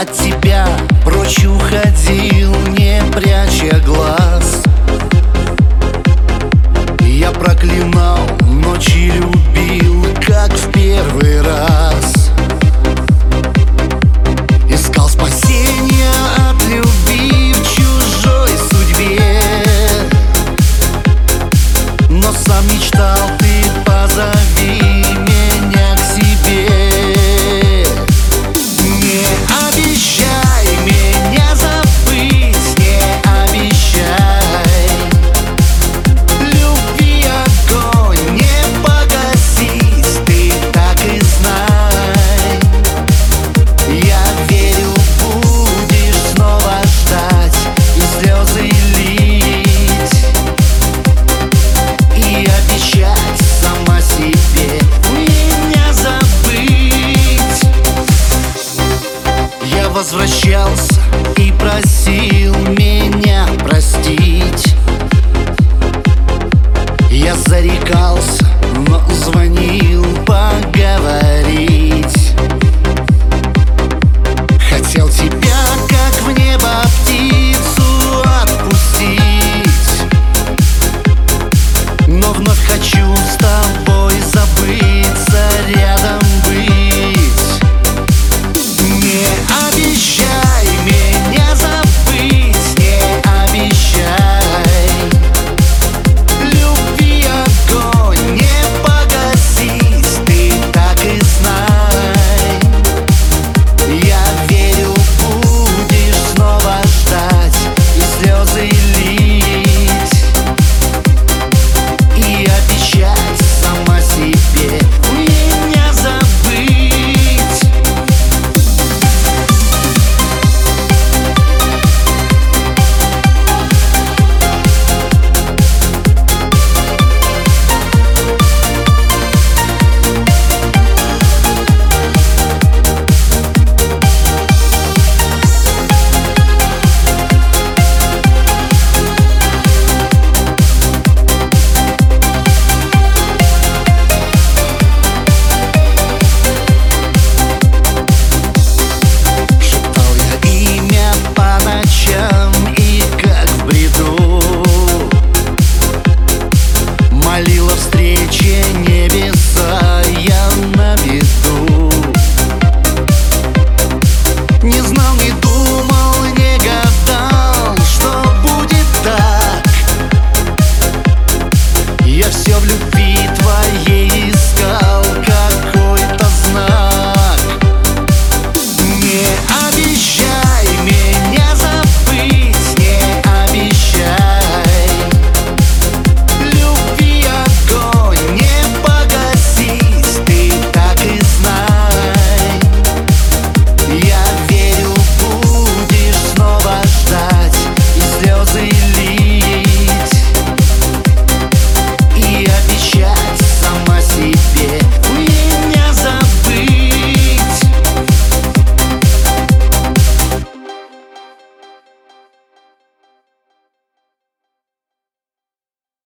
от тебя прочь уходил, не пряча глаз. Я проклинал, ночи любил, как в первый раз. Искал спасения от любви в чужой судьбе, но сам мечтал, ты позови меня к себе. Не обещай меня забыть, не обещай. Любви огонь не погасить, ты так и знай. Я верю, будешь снова ждать и слезы лить, и обещать сама себе меня забыть. Я возвращался и просил меня простить. Я зарекался, но звонил поговорить.